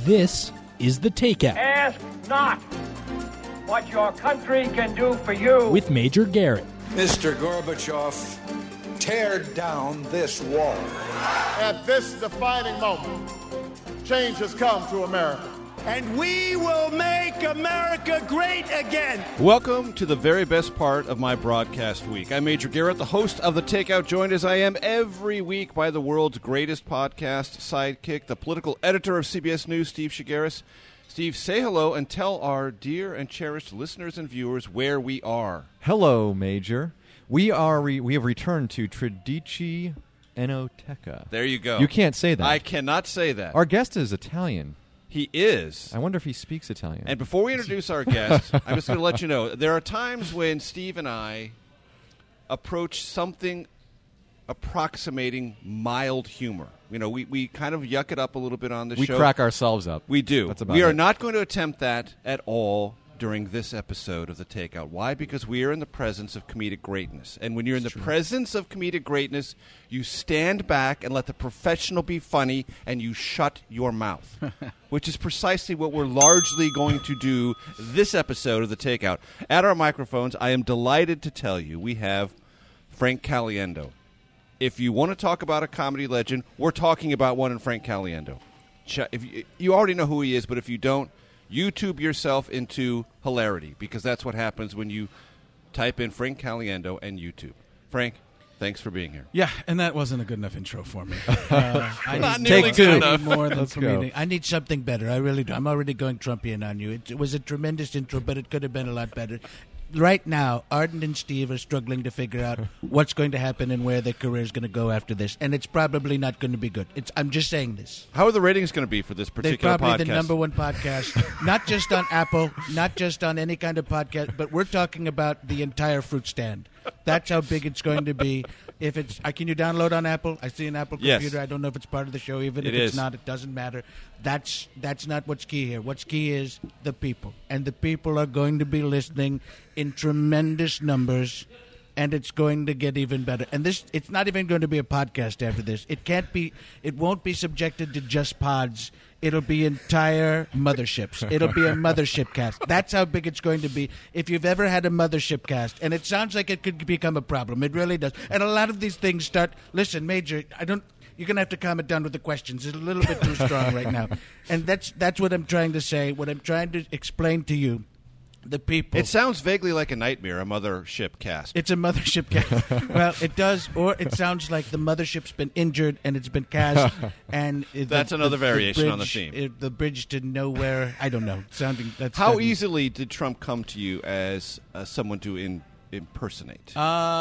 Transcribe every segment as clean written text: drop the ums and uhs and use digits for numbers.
This is The Takeout. Ask not what your country can do for you. With Major Garrett. Mr. Gorbachev, tear down this wall. At this defining moment, change has come to America. And we will make America great again. Welcome to the very best part of my broadcast week. I'm Major Garrett, the host of The Takeout, joined as I am every week by the world's greatest podcast sidekick, the political editor of CBS News, Steve Shigaris. Steve, say hello and tell our dear and cherished listeners and viewers where we are. Hello, Major. We have returned to Tredici Enoteca. There you go. You can't say that. I cannot say that. Our guest is Italian. He is. I wonder if he speaks Italian. And before we introduce our guest, I'm just going to let you know, there are times when Steve and I approach something approximating mild humor. You know, we kind of yuck it up a little bit on the show. We crack ourselves up. We do. That's about we are it. not going to attempt that at all during this episode of The Takeout. Why? Because we are in the presence of comedic greatness. And when you're in the presence of comedic greatness, you stand back and let the professional be funny, and you shut your mouth, which is precisely what we're largely going to do this episode of The Takeout. At our microphones, I am delighted to tell you we have Frank Caliendo. If you want to talk about a comedy legend, we're talking about one in Frank Caliendo. If you already know who he is, but if you don't, YouTube yourself into hilarity, because that's what happens when you type in Frank Caliendo and YouTube. Frank, thanks for being here. Yeah, and that wasn't a good enough intro for me. Not nearly good enough. More than Let's for go. me. I need something better. I really do. I'm already going Trumpian on you. It was a tremendous intro, but it could have been a lot better. Right now, Arden and Steve are struggling to figure out what's going to happen and where their career is going to go after this, and it's probably not going to be good. I'm just saying this. How are the ratings going to be for this They're particular probably podcast? the number one podcast, not just on Apple, not just on any kind of podcast, but we're talking about the entire fruit stand. That's how big it's going to be. If it's, can you download on Apple? I see an Apple computer. Yes. I don't know if it's part of the show. Even if it's not, it doesn't matter. That's not what's key here. What's key is the people, and the people are going to be listening in tremendous numbers. And it's going to get even better. And it's not even going to be a podcast after this. It won't be subjected to just pods. It'll be entire motherships. It'll be a mothership cast. That's how big it's going to be. If you've ever had a mothership cast, and it sounds like it could become a problem. It really does. And a lot of these things listen, Major, you're going to have to calm it down with the questions. It's a little bit too strong right now. And that's what I'm trying to say, what I'm trying to explain to you. The people. It sounds vaguely like a nightmare, a mothership cast. It's a mothership cast. Well, it does, or it sounds like the mothership's been injured and it's been cast. And That's another variation on the theme. The bridge to nowhere. I don't know. How easily did Trump come to you as someone to impersonate?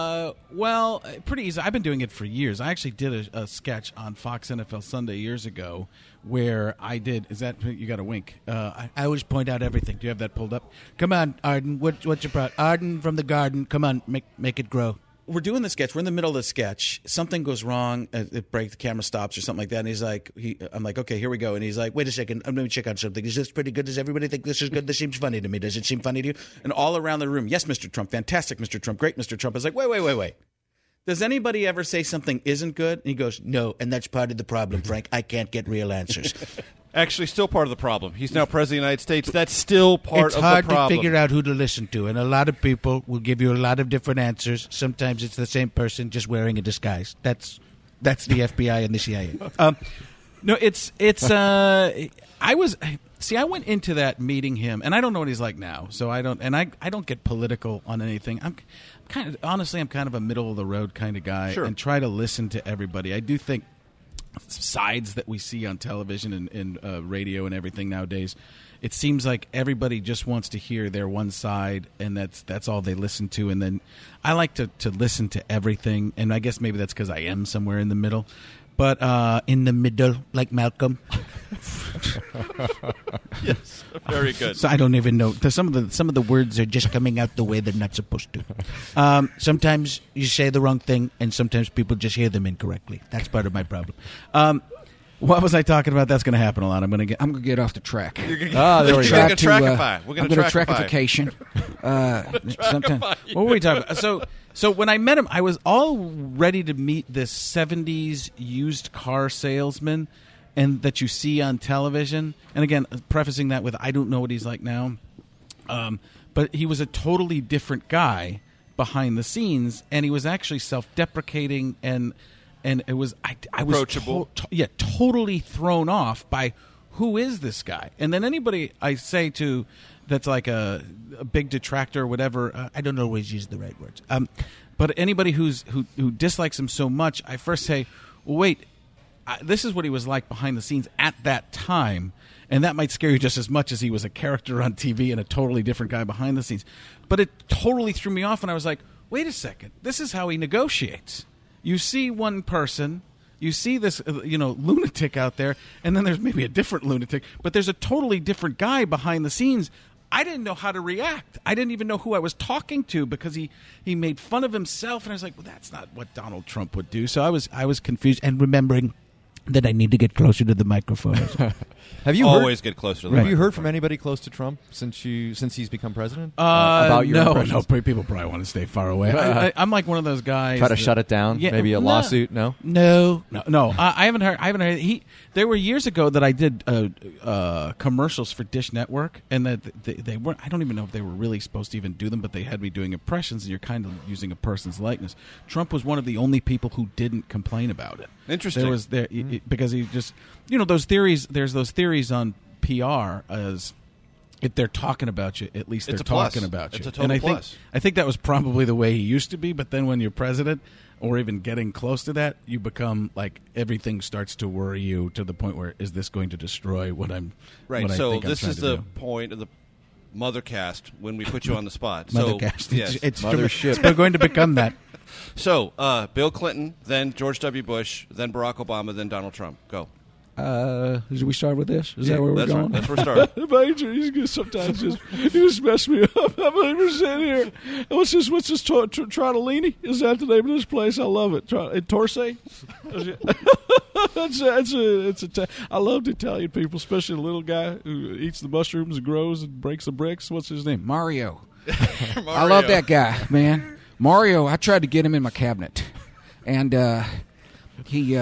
Well, pretty easy. I've been doing it for years. I actually did a sketch on Fox NFL Sunday years ago where I did. Is that you got a wink? I always point out everything. Do you have that pulled up? Come on, Arden. What's your problem? Arden from the garden. Come on, make it grow. We're doing the sketch. We're in the middle of the sketch. Something goes wrong. It breaks. The camera stops or something like that. And he's like, I'm like, okay, here we go. And he's like, wait a second. I'm going to check on something. Is this pretty good? Does everybody think this is good? This seems funny to me. Does it seem funny to you? And all around the room, yes, Mr. Trump. Fantastic, Mr. Trump. Great, Mr. Trump. I was like, wait. Does anybody ever say something isn't good? And he goes, no, and that's part of the problem, Frank. I can't get real answers. Actually, still part of the problem. He's now president of the United States. That's still part of the problem. It's hard to figure out who to listen to, and a lot of people will give you a lot of different answers. Sometimes it's the same person just wearing a disguise. That's the FBI and the CIA. No, I went into that meeting him, and I don't know what he's like now, so I don't get political on anything. I'm kind of a middle of the road kind of guy, and try to listen to everybody. I do think sides that we see on television and radio and everything nowadays, it seems like everybody just wants to hear their one side, and that's all they listen to. And then I like to listen to everything, and I guess maybe that's because I am somewhere in the middle. But in the middle, like Malcolm. Yes, very good. So I don't even know. Some of the words are just coming out the way they're not supposed to. Sometimes you say the wrong thing, and sometimes people just hear them incorrectly. That's part of my problem. What was I talking about? That's going to happen a lot. I'm going to get off the track. There we go. We're going to trackification. What were we talking about? So when I met him, I was all ready to meet this 70s used car salesman. and that you see on television. And again, prefacing that with I don't know what he's like now, but he was a totally different guy behind the scenes, and he was actually self-deprecating and it was I was approachable. Totally thrown off by who is this guy. And then anybody I say to that's like a big detractor or whatever, I don't always use the right words. But anybody who dislikes him so much, I first say, well, wait, this is what he was like behind the scenes at that time. And that might scare you just as much as he was a character on TV and a totally different guy behind the scenes. But it totally threw me off, and I was like, wait a second, this is how he negotiates. You see one person, you see this lunatic out there, and then there's maybe a different lunatic, but there's a totally different guy behind the scenes. I didn't know how to react. I didn't even know who I was talking to because he made fun of himself, and I was like, well, that's not what Donald Trump would do. So I was confused and remembering that I need to get closer to the microphone. Have you always get closer to the Have you heard from anybody close to Trump since he's become president? About your impressions? No, people probably want to stay far away. I'm like one of those guys. Try to shut it down? Yeah, maybe a lawsuit? No. I haven't heard. There were years ago that I did commercials for Dish Network, and that they weren't. I don't even know if they were really supposed to even do them, but they had me doing impressions, and you're kind of using a person's likeness. Trump was one of the only people who didn't complain about it. Interesting. Because he just, those theories. There's those theories on PR as if they're talking about you, at least they're talking about you. It's a total plus. I think that was probably the way he used to be. But then when you're president, or even getting close to that, you become like everything starts to worry you to the point where is this going to destroy what I'm right? What so I think this I'm is trying the to do. point of the Mothercast when we put you on the spot. Mothercast. So, yes. It's going to become that. So, Bill Clinton, then George W. Bush, then Barack Obama, then Donald Trump. Go. Should we start with this? Is that where we're going? That's where we're starting. Major, sometimes just mess me up. I'm even sitting here. What's this? Trottolini? Is that the name of this place? I love it. Torse? I love the Italian people, especially the little guy who eats the mushrooms and grows and breaks the bricks. What's his name? Mario. I love that guy, man. Mario, I tried to get him in my cabinet, and he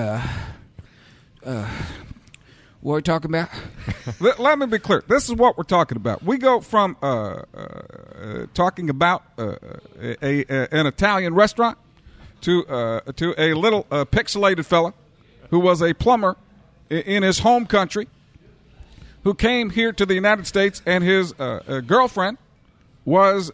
what are we talking about? Let me be clear. This is what we're talking about. We go from talking about an Italian restaurant to a little pixelated fella who was a plumber in his home country who came here to the United States, and his girlfriend was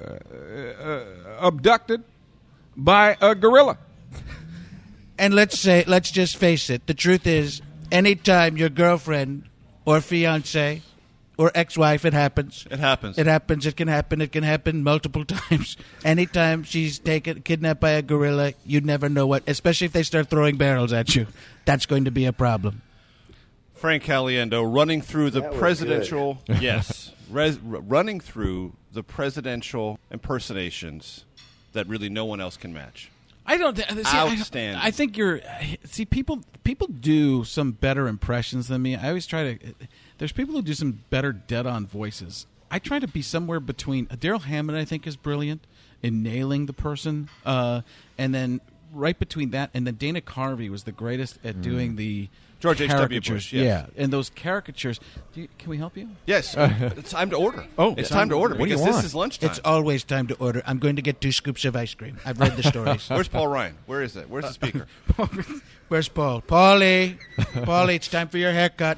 abducted by a gorilla. And let's just face it, the truth is, anytime your girlfriend or fiance or ex-wife, it happens. It happens. It can happen multiple times. Anytime she's kidnapped by a gorilla, you never know what, especially if they start throwing barrels at you. That's going to be a problem. Frank Caliendo running through the presidential... Yes. Running through the presidential impersonations that really no one else can match. I don't. Outstanding. I think people do some better impressions than me. I always try to. There's people who do some better dead-on voices. I try to be somewhere between. Daryl Hammond, I think, is brilliant in nailing the person, and then right between that and then Dana Carvey was the greatest at doing the George H.W. Bush. Yes. Yeah, and those caricatures. Can we help you? Yes. It's time to order. It's time to order because this is lunchtime. It's always time to order. I'm going to get 2 scoops of ice cream. I've read the stories. Where's Paul Ryan? Where is it? Where's the speaker? Where's Paul? Paulie, it's time for your haircut.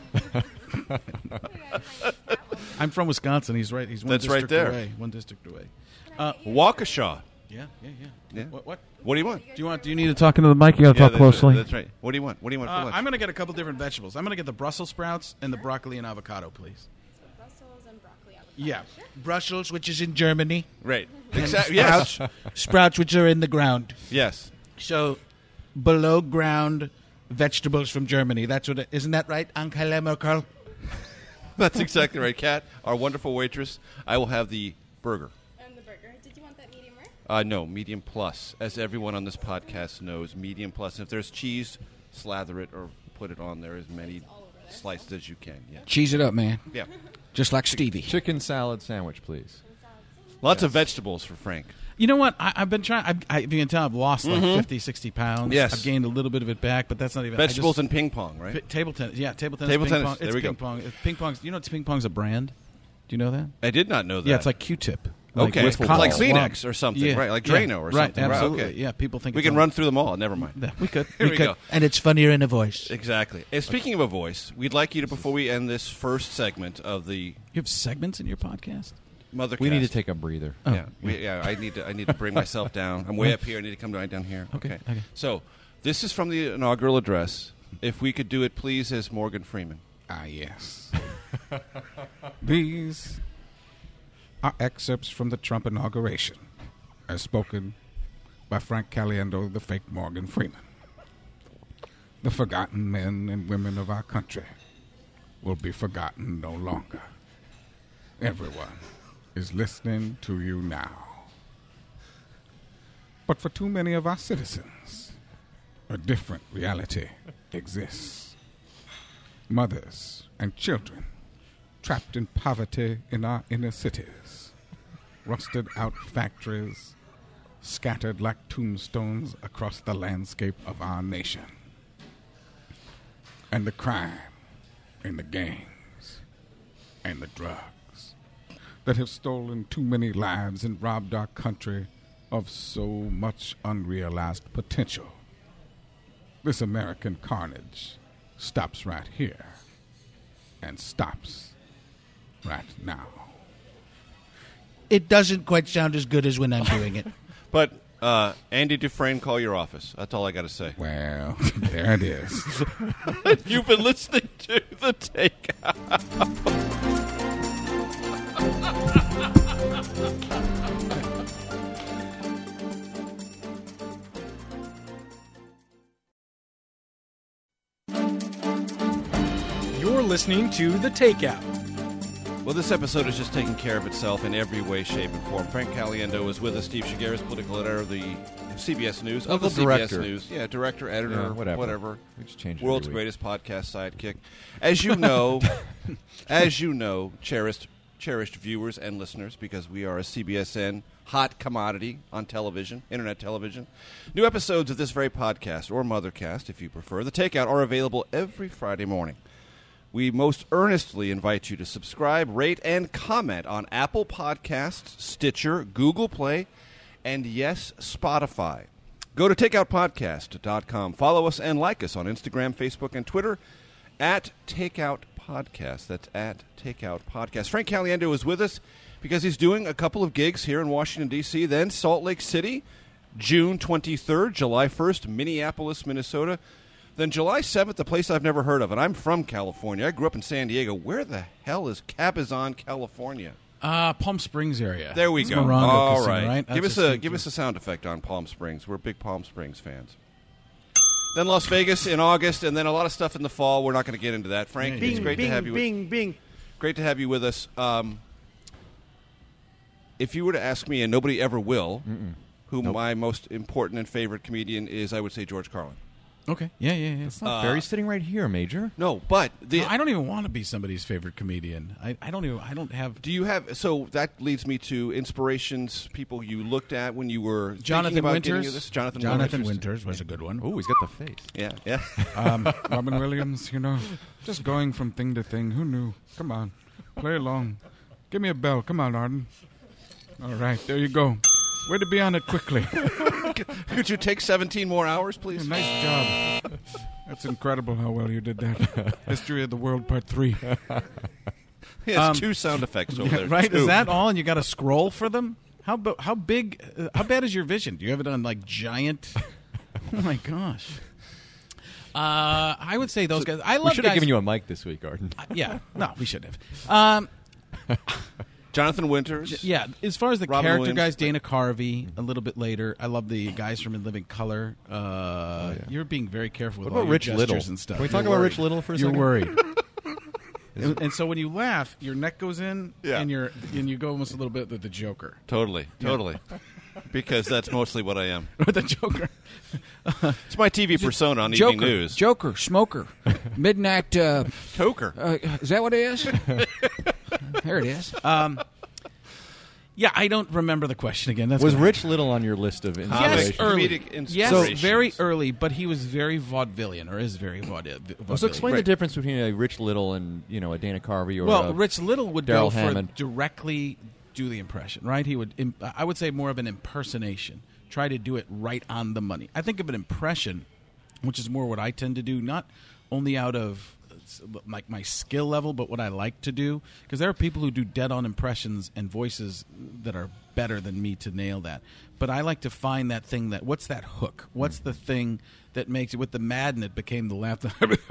I'm from Wisconsin. He's right. He's one That's district right there. away. One district away. Waukesha. Yeah. What? What do you want? Do you need to talk into the mic? You got to talk closely. That's right. What do you want? What do you want for lunch? I'm going to get a couple different vegetables. I'm going to get the Brussels sprouts and the broccoli and avocado, please. So Brussels and broccoli avocado. Yeah. Sure. Brussels, which is in Germany. Right. Exactly. Yes. Sprouts, which are in the ground. Yes. So below ground vegetables from Germany. That's what. Isn't that right, Angela Merkel? That's exactly right, Kat. Our wonderful waitress. I will have the burger. Did you want that medium rare? No, medium plus. As everyone on this podcast knows, medium plus. And if there's cheese, slather it or put it on there as many slices as you can. Yeah. Cheese it up, man. Yeah. Just like Stevie. Chicken salad sandwich, please. Lots of vegetables for Frank. You know what? I've been trying. If you can tell, I've lost like 50, 60 pounds. Yes. I've gained a little bit of it back, but that's not even... Vegetables and ping pong, right? Table tennis. Yeah, table tennis. Table ping tennis. Pong. There it's we ping go. Pong. Ping pong's, you know, ping pong's a brand. Do you know that? I did not know that. Yeah, it's like Q-tip. Okay, Like like Kleenex or something, right? Like Drano or right, something. Absolutely. Right, okay. Yeah, people think we can run through them all. Never mind. Yeah, we could. Here we go. And it's funnier in a voice. Exactly. And speaking of a voice, we'd like you to, before we end this first segment of the... You have segments in your podcast? Mothercast. We need to take a breather. Yeah, I need to bring myself down. I'm way up here. I need to come right down here. Okay. So, this is from the inaugural address. If we could do it, please, as Morgan Freeman. Ah, yes. These are excerpts from the Trump inauguration, as spoken by Frank Caliendo, the fake Morgan Freeman. The forgotten men and women of our country will be forgotten no longer. Everyone is listening to you now. But for too many of our citizens, a different reality exists. Mothers and children trapped in poverty in our inner cities, rusted out factories, scattered like tombstones across the landscape of our nation. And the crime and the gangs and the drugs that have stolen too many lives and robbed our country of so much unrealized potential. This American carnage stops right here and stops right now. It doesn't quite sound as good as when I'm doing it. But Andy Dufresne, call your office. That's all I got to say. Well, there it is. You've been listening to The Takeout. You're listening to The Takeout. Well, this episode is just taking care of itself in every way, shape, and form. Frank Caliendo is with us. Steve Shigeris, political editor of the CBS News. Local of the director. CBS News. Yeah, director, editor, yeah, whatever. We just change it World's every week. greatest podcast sidekick. As you know, cherished viewers and listeners, because we are a CBSN hot commodity on television, internet television. New episodes of this very podcast, or Mothercast, if you prefer, The Takeout, are available every Friday morning. We most earnestly invite you to subscribe, rate, and comment on Apple Podcasts, Stitcher, Google Play, and yes, Spotify. Go to takeoutpodcast.com. Follow us and like us on Instagram, Facebook, and Twitter at Takeout Podcast. That's at Takeout Podcast. Frank Caliendo is with us because he's doing a couple of gigs here in Washington, D.C., then Salt Lake City, June 23rd, July 1st, Minneapolis, Minnesota. Then July 7th, a place I've never heard of, and I'm from California. I grew up in San Diego. Where the hell is Cabazon, California? Palm Springs area. There we It's go. Morongo All Casino, right. right? Give us a sound effect on Palm Springs. We're big Palm Springs fans. Then Las Vegas in August, and then a lot of stuff in the fall. We're not going to get into that. Frank, it's great to have you. Great to have you with us. If you were to ask me, and nobody ever will, who my most important and favorite comedian is, I would say George Carlin. Okay. Yeah. It's not fair. He's sitting right here, Major. No, but I don't even want to be somebody's favorite comedian. I don't have. Do you have? So that leads me to inspirations. People you looked at when you were Jonathan thinking about Winters. getting this? Jonathan Winters was a good one. Oh, he's got the face. Yeah. Robin Williams, just going from thing to thing. Who knew? Come on. Play along. Give me a bell. Come on, Arden. All right, there you go. Way to be on it quickly. Could you take 17 more hours, please? Nice job. That's incredible how well you did that. History of the World Part 3. He has two sound effects over there. Right? Two. Is that all? And you got to scroll for them? How big? How bad is your vision? Do you have it on like giant? Oh my gosh. I would say those guys. I love. We should have given you a mic this week, Arden. Yeah. No, we should have. Jonathan Winters. Yeah, as far as the Robin character Williams. guys, Dana Carvey, a little bit later. I love the guys from In Living Color. You're being very careful with What all about your Rich gestures Little? and stuff. Can we talk about Rich Little for a second? You're worried. And so when you laugh, your neck goes in, and you go almost a little bit with the Joker. Totally. Because that's mostly what I am. With the Joker. It's my TV persona on Joker, Evening News. Joker, smoker, midnight. Toker. Is that what it is? There it is. Yeah, I don't remember the question again. Was Rich Little on your list of inspirations? Yes, early. Comedic Yes, very early, but he was very vaudevillian, or is very vaudevillian. So explain the difference between a Rich Little and a Dana Carvey or Rich Little would Darrell go Hammond. for directly do the impression, right? He would, I would say, more of an impersonation. Try to do it right on the money. I think of an impression, which is more what I tend to do, not only out of like my skill level, but what I like to do. Because there are people who do dead-on impressions and voices that are better than me to nail that. But I like to find that thing what's that hook? What's the thing that makes it? With the Madden, it became the laugh.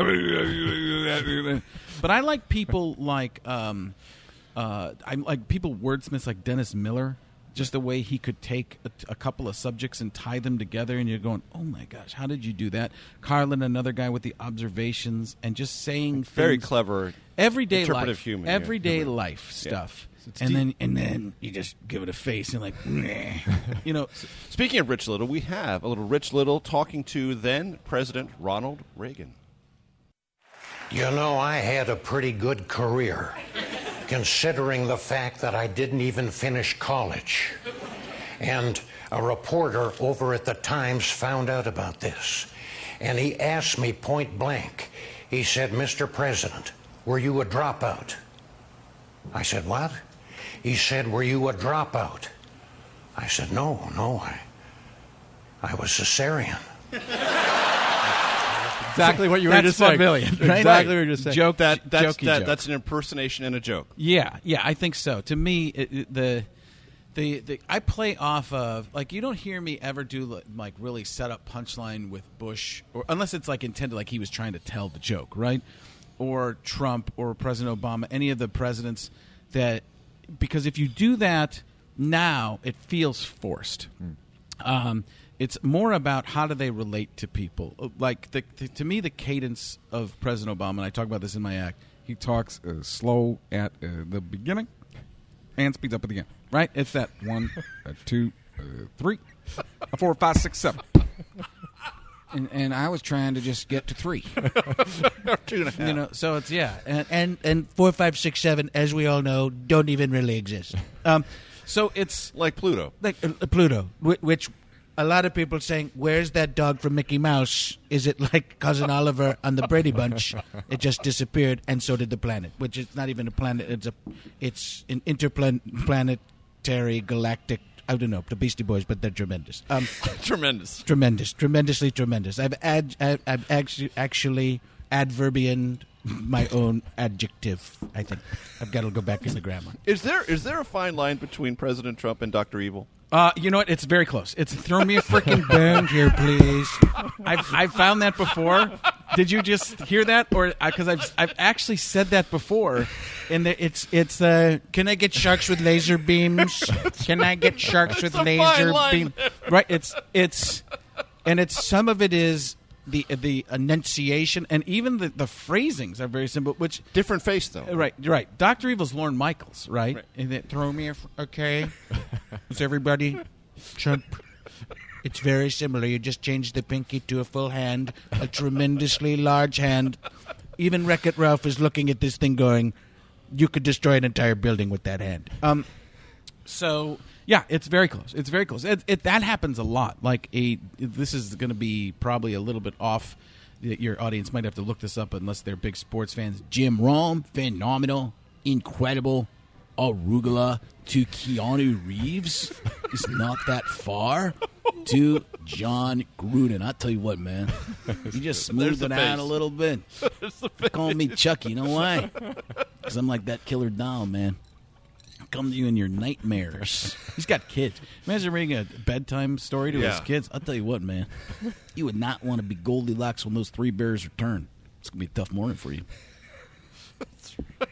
But I like people like I like people wordsmiths like Dennis Miller. Just the way he could take a couple of subjects and tie them together, and you're going, oh my gosh, how did you do that? Carlin, another guy with the observations and just saying very things, clever, everyday interpretive life, humor, everyday life stuff, and then you just give it a face and like, Speaking of Rich Little, we have a little Rich Little talking to then President Ronald Reagan. You know, I had a pretty good career, considering the fact that I didn't even finish college. And a reporter over at the Times found out about this. And he asked me point blank. He said, Mr. President, were you a dropout? I said, what? He said, were you a dropout? I said, no, I was cesarean. Exactly what you were just saying. Right? Exactly what you were just saying. Joke. That's an impersonation and a joke. Yeah, I think so. To me, I play off of, like, you don't hear me ever do like really set up punchline with Bush, or unless it's like intended, like he was trying to tell the joke, right? Or Trump or President Obama, any of the presidents because if you do that now, it feels forced. It's more about how do they relate to people. Like, to me, the cadence of President Obama, and I talk about this in my act, he talks slow at the beginning and speeds up at the end. Right? It's that 1, 2, 3, 4, 5, 6, 7. And I was trying to just get to 3. 2.5. So it's, and 4, 5, 6, 7, as we all know, don't even really exist. So it's like Pluto. Pluto, which a lot of people saying, where's that dog from Mickey Mouse? Is it like Cousin Oliver on the Brady Bunch? It just disappeared, and so did the planet, which is not even a planet. It's an interplanetary galactic. I don't know the Beastie Boys, but they're tremendous. Tremendously tremendous. I've actually adverbian my own adjective. I think I've got to go back in the grammar. Is there a fine line between President Trump and Dr. Evil? You know what? It's very close. It's throw me a freaking bone here, please. I've found that before. Did you just hear that? Or because I've actually said that before, and it's can I get sharks with laser beams? Can I get sharks with laser beams? Right. It's some of it is the enunciation, and even the phrasings are very simple. Which different face though. Right. Dr. Evil's Lorne Michaels, right? And then throw me okay. Is everybody Trump? It's very similar. You just change the pinky to a full hand, a tremendously large hand. Even Wreck-It Ralph is looking at this thing going, you could destroy an entire building with that hand. So, yeah, it's very close. It's very close. That happens a lot. Like, this is going to be probably a little bit off. Your audience might have to look this up unless they're big sports fans. Jim Rome, phenomenal, incredible. Arugula to Keanu Reeves is not that far to John Gruden. I'll tell you what, man. You just smoothed it out a little bit. Call me Chucky. You know why? Because I'm like that killer doll, man. I come to you in your nightmares. He's got kids. Imagine reading a bedtime story to his kids. I'll tell you what, man. You would not want to be Goldilocks when those 3 bears return. It's going to be a tough morning for you. That's right.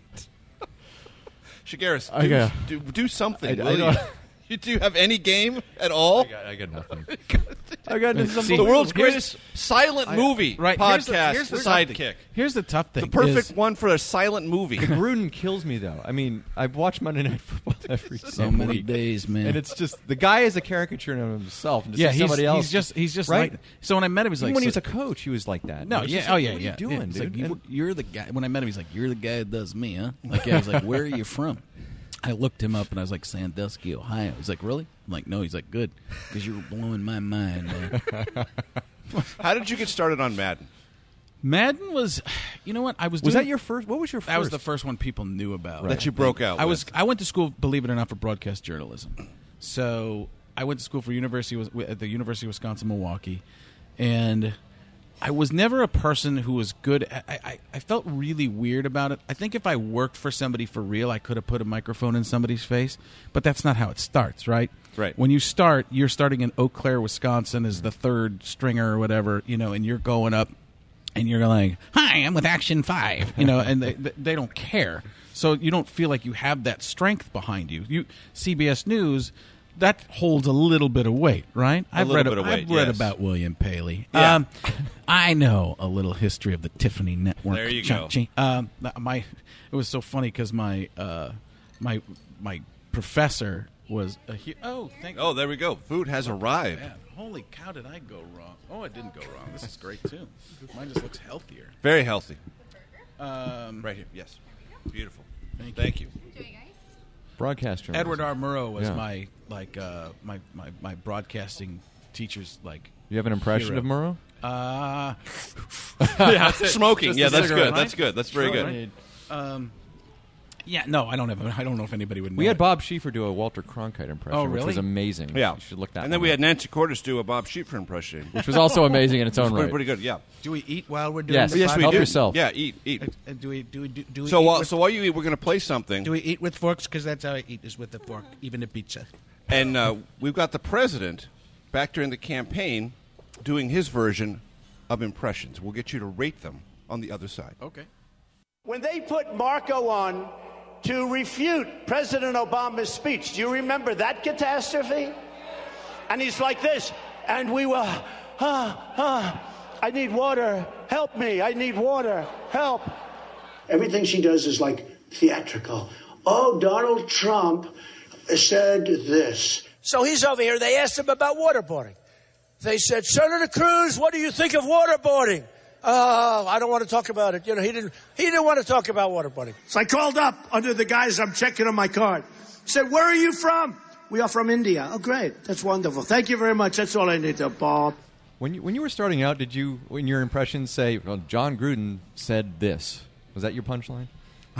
Shigaris, do something. Do you have any game at all? I got nothing. I got the world's greatest silent movie podcast. Here's the sidekick. Here's the tough thing. The perfect one for a silent movie. Gruden kills me, though. I mean, I've watched Monday Night Football every so many days, man. And it's just the guy is a caricature of himself. And just somebody else. He's just right. Like. So when I met him, he's like, when he was a coach, he was like that. No, What are you doing, dude? Like, you're the guy. When I met him, he's like, you're the guy that does me, huh? Like, yeah. He's like, where are you from? I looked him up and I was like, Sandusky, Ohio. He's like, really? I'm like, no. He's like, good, because you were blowing my mind, man. How did you get started on Madden? Madden was, you know what? Was that your first? What was your first? That was the first one people knew about. Right. That you broke out. I went to school, believe it or not, for broadcast journalism. So I went to school for at the University of Wisconsin-Milwaukee, and I was never a person who was good. I felt really weird about it. I think if I worked for somebody for real, I could have put a microphone in somebody's face, but that's not how it starts, right? Right. When you start, you're starting in Eau Claire, Wisconsin as the third stringer or whatever, and you're going up, and you're like, hi, I'm with Action 5, and they don't care. So you don't feel like you have that strength behind you. CBS News, that holds a little bit of weight, right? I've read about William Paley. Yeah. I know a little history of the Tiffany Network. There you go. It was so funny because my professor was a there we go. Food has arrived. Man, holy cow, did I go wrong? Oh, I didn't go wrong. This is great too. Mine just looks healthier. Very healthy. Right here. Yes. Beautiful. Thank you. Broadcaster. Edward R. Murrow was my broadcasting teacher's You have an impression hero. of Murrow? Yeah, smoking. Just yeah, that's cigarette, good. right? That's good. That's very good. Yeah, no, I don't know if anybody would know. We had Bob Schieffer do a Walter Cronkite impression, Oh, really? which was amazing. Yeah. You should look that And then we had Nancy Cordes do a Bob Schieffer impression. which was also amazing in its own right. Pretty good, yeah. Do we eat while we're doing Yes. the Yes, we podcast? Help do. yourself. Yeah, eat. Do we So eat while you eat, we're going to play something. do we eat with forks? Because that's how I eat, is with a fork, even a pizza. And we've got the president back during the campaign doing his version of impressions. We'll get you to rate them on the other side. Okay. When they put Marco on to refute President Obama's speech, do you remember that catastrophe? And he's like this, and we were, I need water, help me, I need water, help. Everything she does is like theatrical. Oh, Donald Trump said this. So he's over here, they asked him about waterboarding. They said, Senator Cruz, what do you think of waterboarding? I don't want to talk about it. He didn't want to talk about waterboarding. So I called up under the guise I'm checking on my card. Said, where are you from? We are from India. Oh, great. That's wonderful. Thank you very much. That's all I need to, Bob. When you were starting out, did you, in your impressions, say, well, John Gruden said this? Was that your punchline?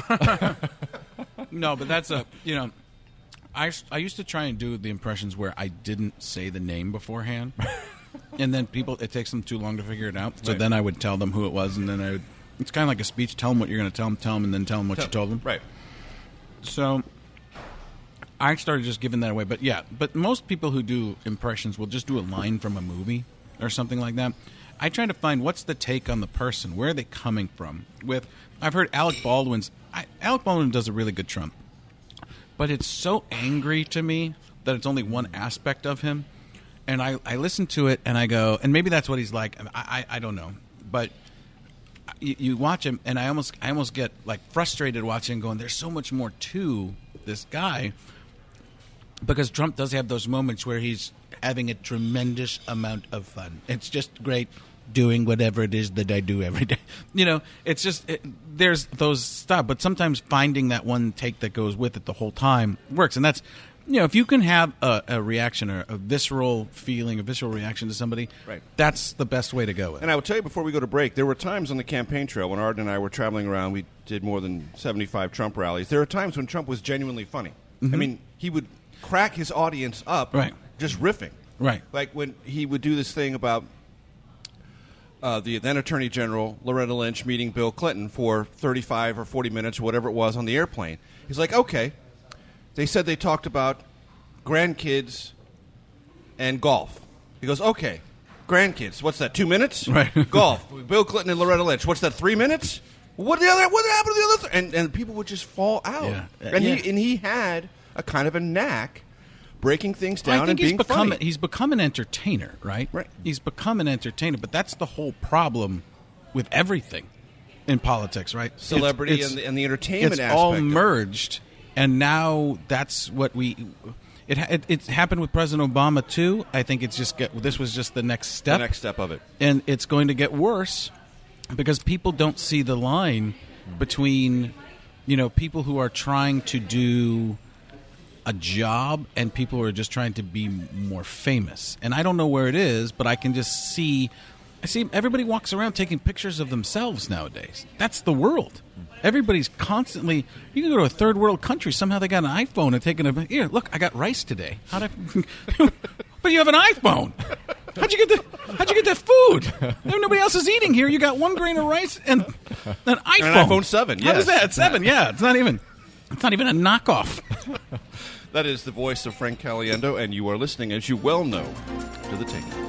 No, but that's I used to try and do the impressions where I didn't say the name beforehand. And then it takes them too long to figure it out. So then I would tell them who it was, and then it's kind of like a speech. Tell them what you're going to tell them, and then tell them what you told them. Right. So I started just giving that away. But most people who do impressions will just do a line from a movie or something like that. I try to find what's the take on the person. Where are they coming from? I've heard Alec Baldwin does a really good Trump. But it's so angry to me that it's only one aspect of him. And I listen to it and I go, and maybe that's what he's like. I don't know, but you watch him, and I almost get like frustrated watching, going, there's so much more to this guy, because Trump does have those moments where he's having a tremendous amount of fun. It's just great doing whatever it is that I do every day. It's just there's those stuff, but sometimes finding that one take that goes with it the whole time works, and that's. If you can have a reaction or a visceral feeling, a visceral reaction to somebody, right, that's the best way to go with it. And I will tell you before we go to break, there were times on the campaign trail when Arden and I were traveling around, we did more than 75 Trump rallies. There were times when Trump was genuinely funny. Mm-hmm. I mean, he would crack his audience up just riffing. Right. Like when he would do this thing about the then Attorney General, Loretta Lynch, meeting Bill Clinton for 35 or 40 minutes or whatever it was on the airplane. He's like, okay. They said they talked about grandkids and golf. He goes, okay, grandkids. What's that, 2 minutes? Right. Golf. Bill Clinton and Loretta Lynch. What's that, 3 minutes? What happened to the other? And people would just fall out. Yeah. And he had a kind of a knack breaking things down and being funny. He's become an entertainer, right? Right. He's become an entertainer, but that's the whole problem with everything in politics, right? Celebrity and the entertainment it's aspect. All merged. And now that's what it's happened with President Obama too. I think this was just the next step. The next step of it. And it's going to get worse because people don't see the line between, people who are trying to do a job and people who are just trying to be more famous. And I don't know where it is, but I can just see. I see everybody walks around taking pictures of themselves nowadays. That's the world. Everybody's constantly. You can go to a third world country. Somehow they got an iPhone and taking a. Here, look, I got rice today. But you have an iPhone. How'd you get that food? Nobody else is eating here. You got 1 grain of rice and an iPhone. And an iPhone 7. How is that? It's 7. Yeah, it's not even a knockoff. That is the voice of Frank Caliendo, and you are listening, as you well know, to the Takeout.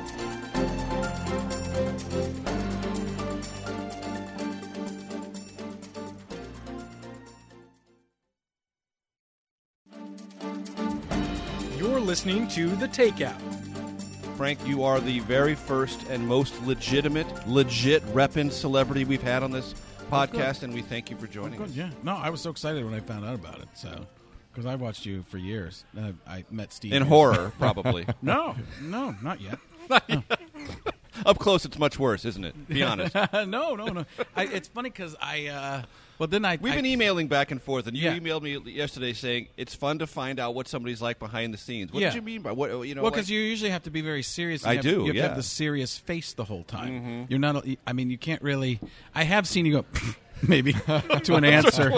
You're listening to The Takeout. Frank, you are the very first and most legit reppin' celebrity we've had on this podcast, and we thank you for joining us. Yeah, no, I was so excited when I found out about it. So, because I watched you for years, I met Steve in horror, probably. No, not yet. Up close, it's much worse, isn't it? Be honest. No. It's funny because we've been emailing back and forth, and you emailed me yesterday saying it's fun to find out what somebody's like behind the scenes. What did you mean by what? Well, because you usually have to be very serious. You have to have the serious face the whole time. Mm-hmm. You're not. I mean, you can't really. I have seen you go. Maybe to an answer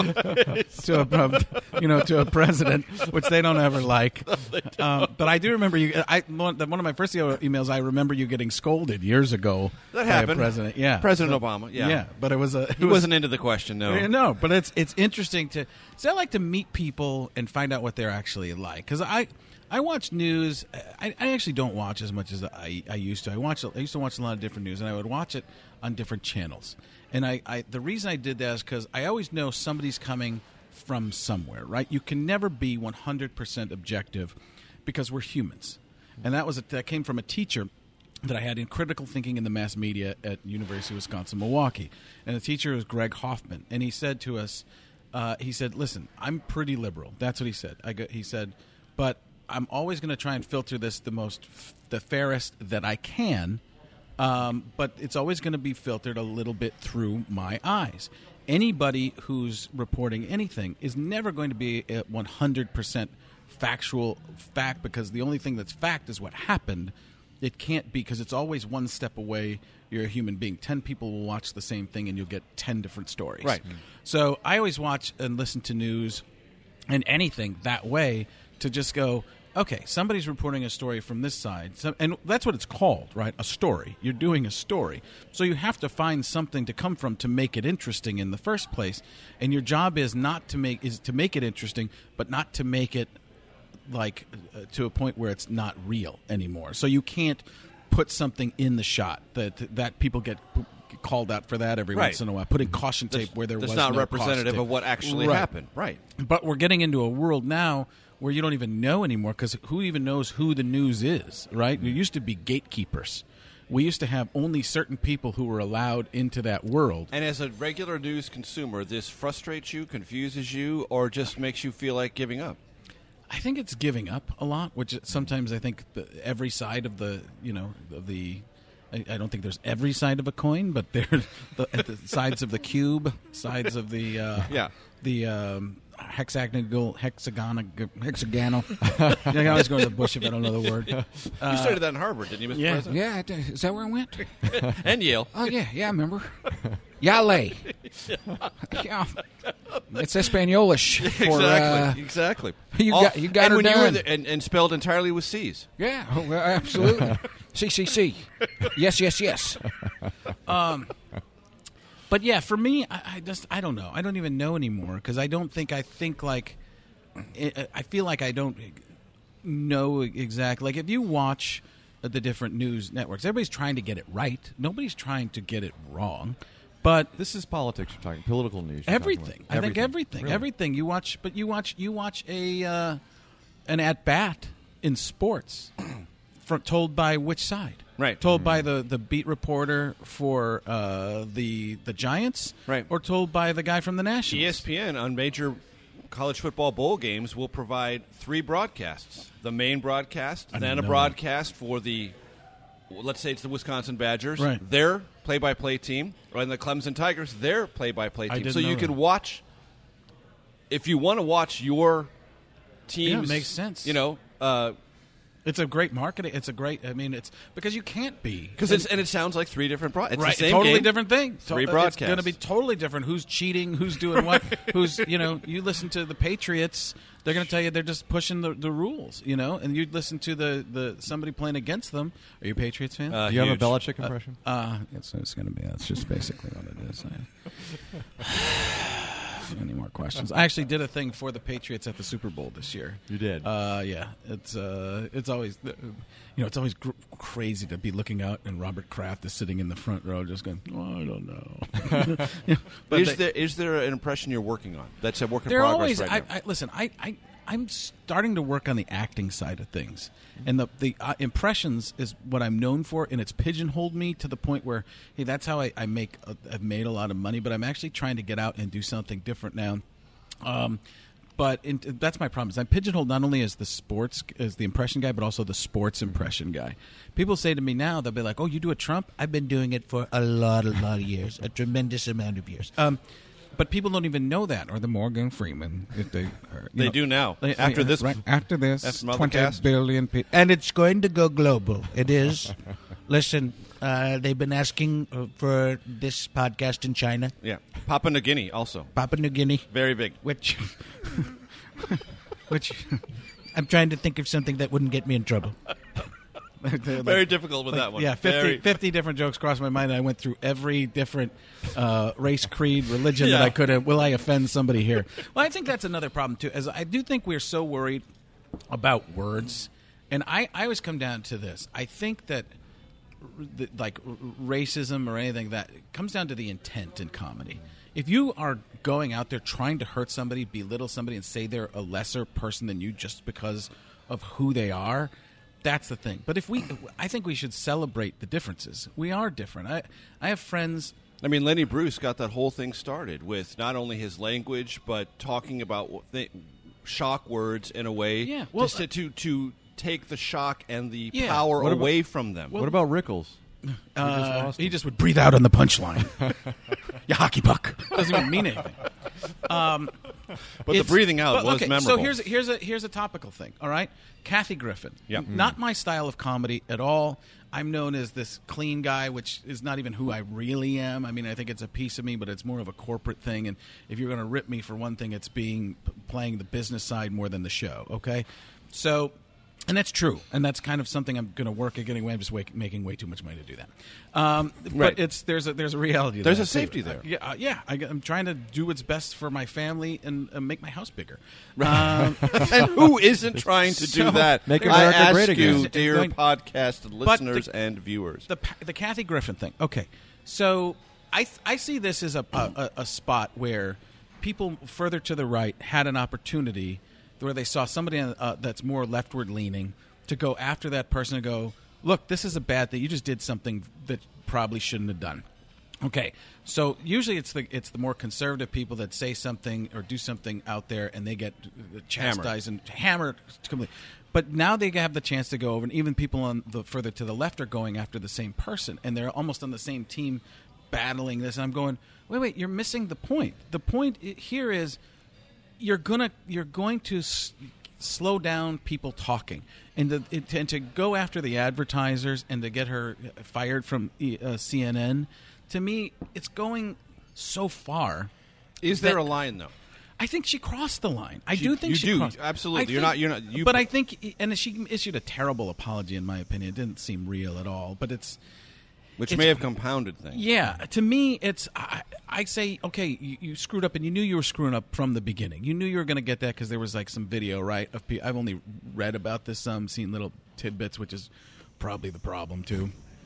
to a president, which they don't ever like. But I do remember you. One of my first emails. I remember you getting scolded years ago. That happened. By a president. Yeah, President Obama. Yeah, but it was he wasn't into the question. No, but it's interesting to. So I like to meet people and find out what they're actually like because I watch news. I actually don't watch as much as I used to. I used to watch a lot of different news, and I would watch it on different channels. And the reason I did that is because I always know somebody's coming from somewhere, right? You can never be 100% objective because we're humans. And that came from a teacher that I had in critical thinking in the mass media at University of Wisconsin-Milwaukee. And the teacher was Greg Hoffman. And he said to us, listen, I'm pretty liberal. That's what he said. He said, but I'm always going to try and filter this the fairest that I can. But it's always going to be filtered a little bit through my eyes. Anybody who's reporting anything is never going to be a 100% factual fact because the only thing that's fact is what happened. It can't be because it's always one step away. You're a human being. 10 people will watch the same thing and you'll get 10 different stories. Right. So I always watch and listen to news and anything that way to just go, okay, somebody's reporting a story from this side, and that's what it's called, right? A story. You're doing a story. So you have to find something to come from to make it interesting in the first place. And your job is to make it interesting, but not to make it like to a point where it's not real anymore. So you can't put something in the shot that people get called out for that every once in a while. Putting caution tape where there was no not representative of what actually happened. Right. But we're getting into a world now where you don't even know anymore because who even knows who the news is, right? There used to be gatekeepers. We used to have only certain people who were allowed into that world. And as a regular news consumer, this frustrates you, confuses you, or just makes you feel like giving up? I think it's giving up a lot, which sometimes I think every side of I don't think there's every side of a coin, but there's the sides of the cube, sides of the hexagonal. I can always go to the bush if I don't know the word. You studied that in Harvard, didn't you, Mr. President? Yeah, is that where I went? And Yale. Oh, yeah, I remember. Yale. Yeah. It's Espanolish. Exactly. You got her down. And spelled entirely with C's. Yeah, well, absolutely. CCC. Yes. But yeah, for me, I don't know. I don't even know anymore because I feel like I don't know exactly. Like if you watch the different news networks, everybody's trying to get it right. Nobody's trying to get it wrong. But this is politics you're talking, political news. Everything. I think everything. Really? Everything. You watch an at bat in sports told by which side? Right. Told by the beat reporter for the Giants? Right. Or told by the guy from the Nationals? ESPN on major college football bowl games will provide 3 broadcasts. The main broadcast, then a broadcast for let's say it's the Wisconsin Badgers, right. Their play-by-play team, and the Clemson Tigers, their play-by-play team. So you can watch, if you want to watch your teams. Yeah, makes sense. It's a great marketing. It's a great. I mean, it's because you can't be because it sounds like three different broadcasts. Right, the same totally game, different thing. Three broadcasts. It's going to be totally different. Who's cheating? Who's doing what? Who's you listen to the Patriots. They're going to tell you they're just pushing the rules. And you listen to the somebody playing against them. Are you a Patriots fan? Do you have a Belichick impression? It's going to be. That's just basically what it is. Any more questions? I actually did a thing for the Patriots at the Super Bowl this year. You did? Yeah. It's always it's always crazy to be looking out and Robert Kraft is sitting in the front row just going, I don't know. But is there an impression you're working on? That's a work in progress always, right now. Listen, I'm starting to work on the acting side of things, and the impressions is what I'm known for, and it's pigeonholed me to the point where, hey, that's how I've made a lot of money, but I'm actually trying to get out and do something different now. But that's my problem. Is I'm pigeonholed not only as the impression guy, but also the sports impression guy. People say to me now, they'll be like, "Oh, you do a Trump? I've been doing it for a lot of years, a tremendous amount of years." But people don't even know that, or the Morgan Freeman. They do now. After this, after this, 20 billion people, and it's going to go global. It is. Listen, they've been asking for this podcast in China. Yeah, Papua New Guinea also. Papua New Guinea, very big. Which I'm trying to think of something that wouldn't get me in trouble. Very difficult with that one. Yeah, 50 different jokes crossed my mind. I went through every different race, creed, religion that I could have. Will I offend somebody here? Well, I think that's another problem, too. As I do think we're so worried about words. And I always come down to this. I think that like racism or anything that comes down to the intent in comedy. If you are going out there trying to hurt somebody, belittle somebody, and say they're a lesser person than you just because of who they are, that's the thing. But I think we should celebrate the differences. We are different. I have friends. I mean, Lenny Bruce got that whole thing started with not only his language, but talking about shock words in a way just to take the shock and the power away from them. What about Rickles? He just would breathe out on the punchline. You hockey puck. Doesn't even mean anything. But the breathing out was memorable. So here's a topical thing. All right, Kathy Griffin. Yeah. Not my style of comedy at all. I'm known as this clean guy, which is not even who I really am. I mean, I think it's a piece of me, but it's more of a corporate thing. And if you're going to rip me for one thing, it's playing the business side more than the show. Okay, so. And that's true, and that's kind of something I'm going to work at getting away. I'm just making way too much money to do that. Right. But there's a reality. There's a safety there. I'm trying to do what's best for my family and make my house bigger. And who isn't trying to do that? Make America I great ask again. you, dear podcast listeners and viewers. The Kathy Griffin thing. Okay, so I see this as a spot where people further to the right had an opportunity where they saw somebody that's more leftward leaning to go after that person and go, look, this is a bad thing. You just did something that probably shouldn't have done. Okay, so usually it's the more conservative people that say something or do something out there and they get chastised and hammered completely. But now they have the chance to go over, and even people on the further to the left are going after the same person, and they're almost on the same team battling this. And I'm going, wait, you're missing the point. The point here is you're going to slow down people talking, and to go after the advertisers and to get her fired from CNN. To me, it's going so far. Is there a line though? I think she crossed the line. I do think she crossed. Absolutely. But I think, and she issued a terrible apology in my opinion. It didn't seem real at all. But which may have compounded things. Yeah, to me, I say, okay, you screwed up, and you knew you were screwing up from the beginning. You knew you were going to get that because there was like some video, right? I've only read about this, seen little tidbits, which is probably the problem too.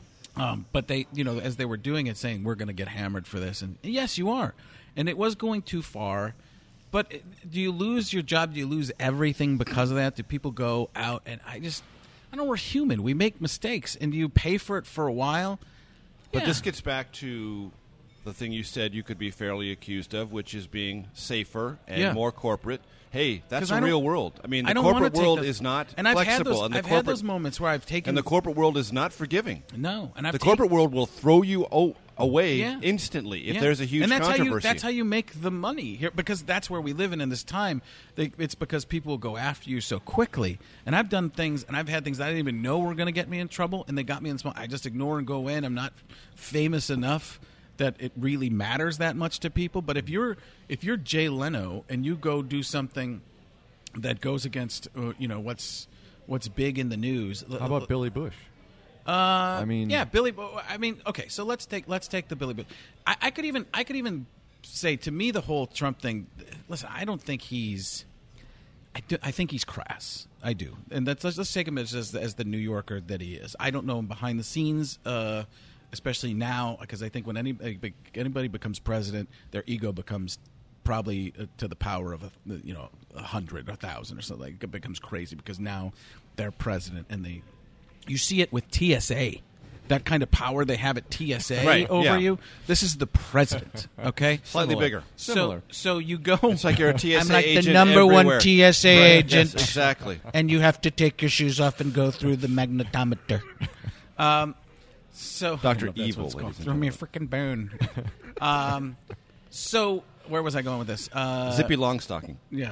But they, as they were doing it, saying we're going to get hammered for this, and yes, you are, and it was going too far. But do you lose your job? Do you lose everything because of that? Do people go out and I know we're human. We make mistakes, and do you pay for it for a while? But this gets back to the thing you said you could be fairly accused of, which is being safer and more corporate. Hey, that's a real world. I mean, the corporate world is not flexible. I've had those moments where I've taken... And the corporate world is not forgiving. No. And the corporate world will throw you away instantly if there's a huge controversy. That's how you make the money here, because that's where we live in this time. It's because people will go after you so quickly. And I've done things, and I've had things that I didn't even know were going to get me in trouble, and they got me in small. I just ignore and go in. I'm not famous enough that it really matters that much to people. But if you're Jay Leno and you go do something that goes against what's big in the news. How about Billy Bush? Billy. I mean, okay. So let's take the Billy Bush. I could even say, to me, the whole Trump thing. Listen, I don't think he's. I think he's crass. I do, and let's take him as the New Yorker that he is. I don't know him behind the scenes, especially now, because I think when anybody becomes president, their ego becomes probably to the power of 100, 1,000, or something. It becomes crazy because now they're president, and you see it with TSA. That kind of power they have at TSA over you. This is the president, okay? Slightly bigger. Similar. So you go. It's like you're a TSA I'm like agent the number everywhere. one TSA agent. Yes, exactly. And you have to take your shoes off and go through the magnetometer. So Dr. Evil. Throw me a freaking bone. So where was I going with this? Zippy Longstocking. Yeah.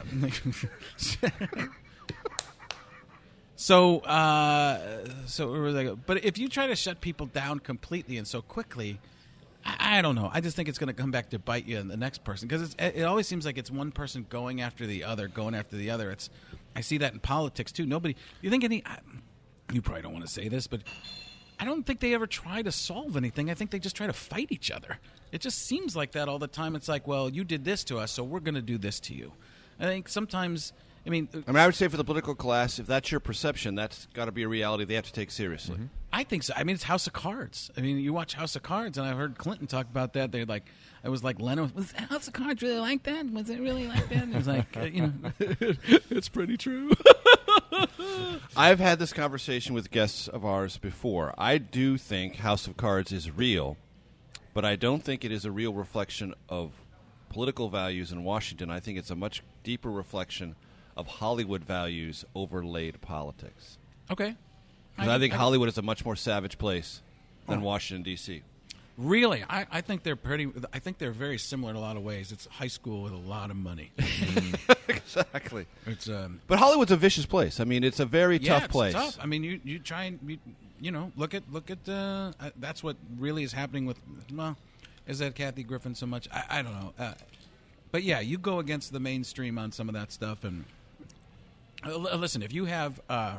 So where was I going? But if you try to shut people down completely and so quickly, I don't know. I just think it's going to come back to bite you and the next person, because it always seems like it's one person going after the other. I see that in politics too. You probably don't want to say this, but I don't think they ever try to solve anything. I think they just try to fight each other. It just seems like that all the time. It's like, well, you did this to us, so we're going to do this to you. I think sometimes. I would say for the political class, if that's your perception, that's got to be a reality they have to take seriously. Mm-hmm. I think so. I mean, it's House of Cards. I mean, you watch House of Cards, and I heard Clinton talk about that. They're like, I was like, Leno, was House of Cards really like that? Was it really like that? And it was like, it's pretty true. I've had this conversation with guests of ours before. I do think House of Cards is real, but I don't think it is a real reflection of political values in Washington. I think it's a much deeper reflection of Hollywood values overlaid politics. Okay. I think Hollywood is a much more savage place than Washington, D.C. Really? I think they're I think they're very similar in a lot of ways. It's high school with a lot of money. Exactly. It's but Hollywood's a vicious place. I mean, it's a very tough place. Tough. I mean, you try and look at that's what really is happening with. Well, is that Kathy Griffin so much? I don't know. But yeah, you go against the mainstream on some of that stuff, and listen, if you have a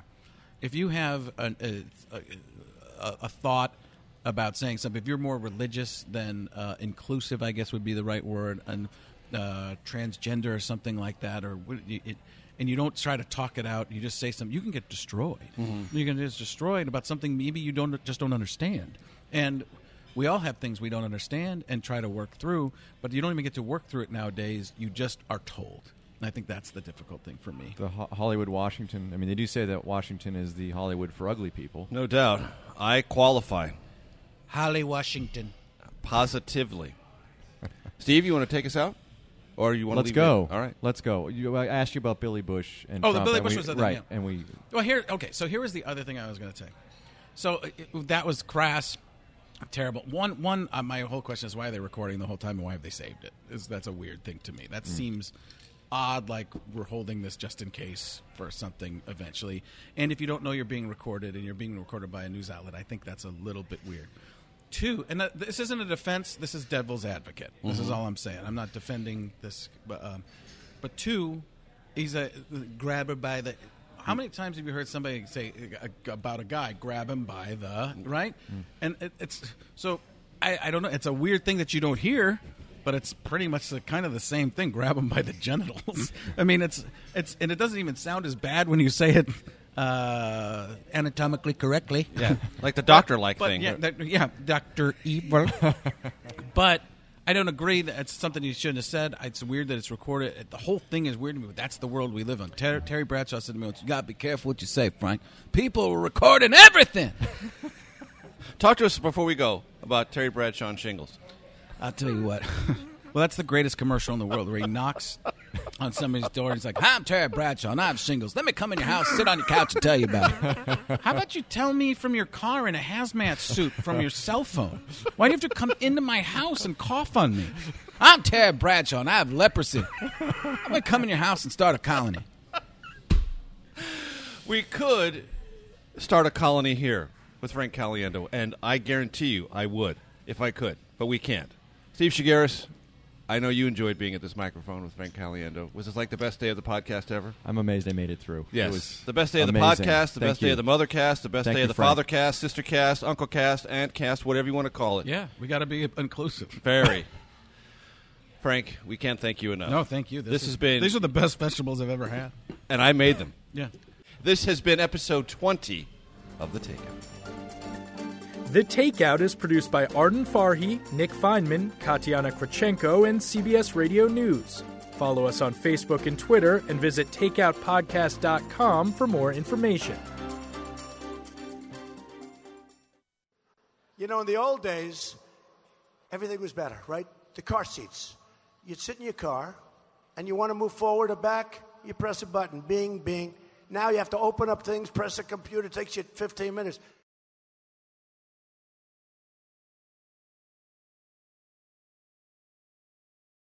thought about saying something, if you're more religious than inclusive, I guess would be the right word, and transgender or something like that, and you don't try to talk it out, you just say something, you can get destroyed. Mm-hmm. You can get destroyed about something maybe you don't understand. And we all have things we don't understand and try to work through, but you don't even get to work through it nowadays. You just are told. And I think that's the difficult thing for me. The Hollywood Washington, I mean, they do say that Washington is the Hollywood for ugly people. No doubt. I qualify. Holly Washington. Positively. Steve, you want to take us out? Or you want Let's to go. All right. Let's go. I asked you about Billy Bush and Trump, the Billy Bush was the thing, right, yeah. and we. Well, so here was the other thing I was going to say. So that was crass, terrible. One. My whole question is, why are they recording the whole time, and why have they saved it? That's a weird thing to me. That seems odd, like we're holding this just in case for something eventually. And if you don't know you're being recorded and you're being recorded by a news outlet, I think that's a little bit weird. Two, and this isn't a defense, this is devil's advocate. This is all I'm saying. I'm not defending this. But two, he's a grabber by the... How many times have you heard somebody say about a guy, grab him by the... Right? And it's... So, I don't know. It's a weird thing that you don't hear, but it's pretty much kind of the same thing. Grab him by the genitals. I mean, it's and it doesn't even sound as bad when you say it anatomically correctly. Yeah, like the doctor-like thing. Yeah, Dr. Evil. But I don't agree that it's something you shouldn't have said. It's weird that it's recorded. The whole thing is weird to me, but that's the world we live in. Terry Bradshaw said to me, you got to be careful what you say, Frank. People are recording everything. Talk to us before we go about Terry Bradshaw and shingles. I'll tell you what. Well, that's the greatest commercial in the world, where he knocks on somebody's door and he's like, "Hi, I'm Terry Bradshaw, and I have shingles. Let me come in your house, sit on your couch, and tell you about it." How about you tell me from your car in a hazmat suit from your cell phone? Why do you have to come into my house and cough on me? I'm Terry Bradshaw, and I have leprosy. I'm going to come in your house and start a colony. We could start a colony here with Frank Caliendo, and I guarantee you I would if I could, but we can't. Steve Shigaris, I know you enjoyed being at this microphone with Frank Caliendo. Was this like the best day of the podcast ever? I'm amazed I made it through. Yes. It was the best day of the amazing. podcast, the best day of the Mothercast, the best day of the Frank. Fathercast, Sistercast, Unclecast, Auntcast, whatever you want to call it. Yeah, we got to be inclusive. Very. Frank, we can't thank you enough. No, thank you. This has been... These are the best vegetables I've ever had. And I made them. Yeah. This has been episode 20 of The Takeout. The Takeout is produced by Arden Farhi, Nick Feynman, Katyana Krachenko, and CBS Radio News. Follow us on Facebook and Twitter, and visit takeoutpodcast.com for more information. You know, in the old days, everything was better, right? The car seats. You'd sit in your car, and you want to move forward or back, you press a button, bing, bing. Now you have to open up things, press a computer, it takes you 15 minutes.